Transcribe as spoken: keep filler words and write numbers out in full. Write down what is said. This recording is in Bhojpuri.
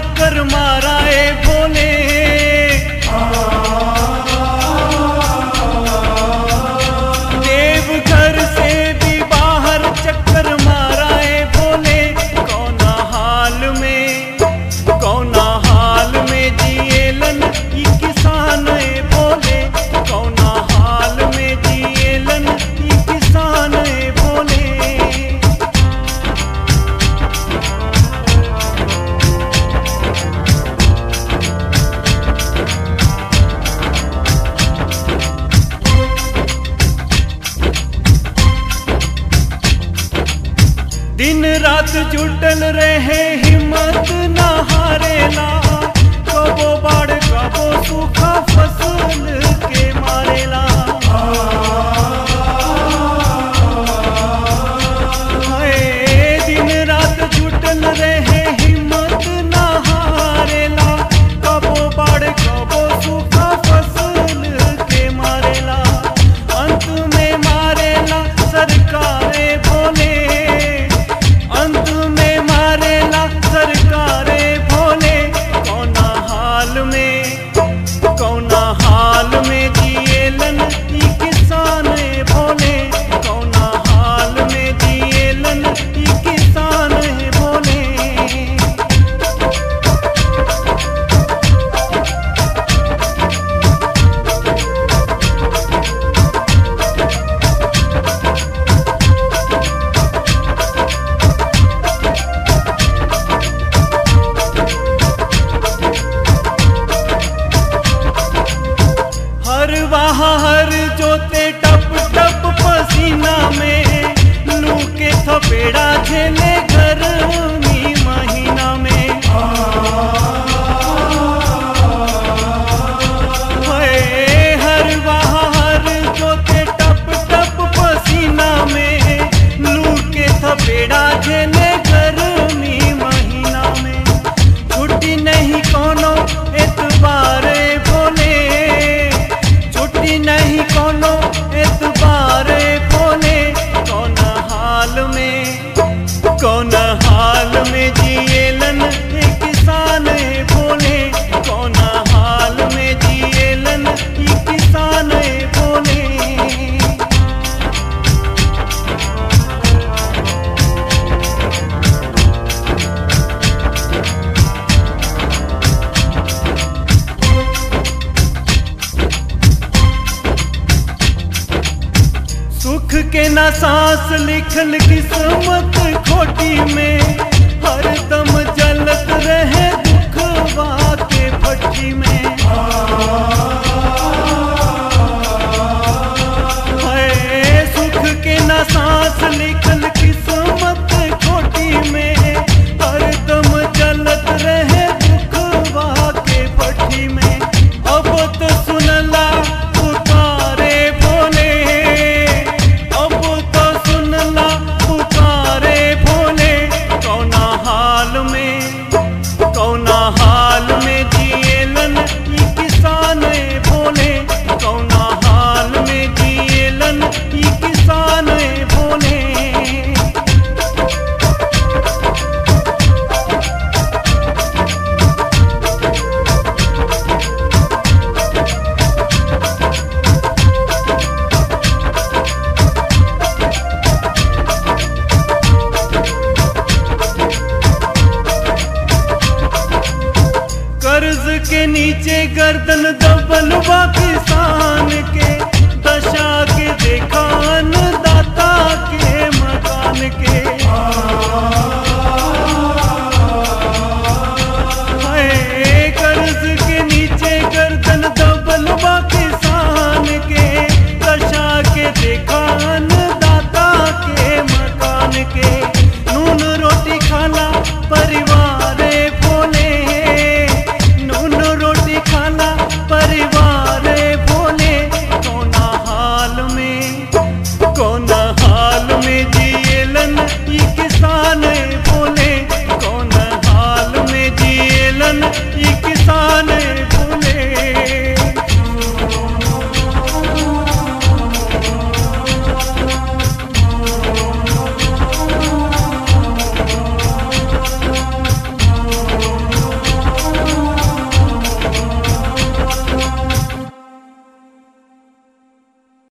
चक्कर मारा ए भोले। देवघर से भी बाहर चक्कर मारा ए भोले। कौना हाल में कौना हाल में जिएलन ई किसान ए भोले। कौना हाल में जिएलन ई किसान ए भोले। दिन रात जुटल रहे हिम्मत न हारेला। कबो बाढ़ कबो सूखा फसल के मारेला। हाय दिन रात जुटल रहे हिम्मत न हारेला। कबो बाढ़ कबो सूखा फसल के मारेला। अंत में मारेला सरकारे भोले। अंत में मारेला सरकारे भोले। कौना हाल में कौना हाल में जिएलन ई किसान ए भोले। कौना हाल में जिएलन ई किसान ए भोले। हर वहा हर जोते टप टप पसीना में। लू के थपेड़ा झेले गर्मी महीना में। हाय हर वहा हर जोते टप टप पसीना में। लू के थपेड़ा झेले गर्मी महीना में। छुट्टी नहीं कोनो एतबारे भोले। छुट्टी नहीं कोनो एतबारे भोले। कौन हाल में कौन हाल में जिएलन ए किसान ए भोले। कौन हाल में जिएलन ई किसान ए भोले। सुख के ना सांस लिखल किस्मत खोटी में। हर दम जलत रहे दुखवा के भट्टी में। हाय सुख के ना सांस लिखल किस्मत खोटी में। हर दम जलत रहे दुखवा के भट्टी में। अब तो सुनला पुकारे भोले। अब तो सुनला पुकारे भोले। कौना हाल में कौना हाल में जिएलन ई किसान ए भोले। कौना हाल में जिएलन ई किसान ए भोले। कर्ज के नीचे गर्दन दबल बा किसान के। दशा के देखा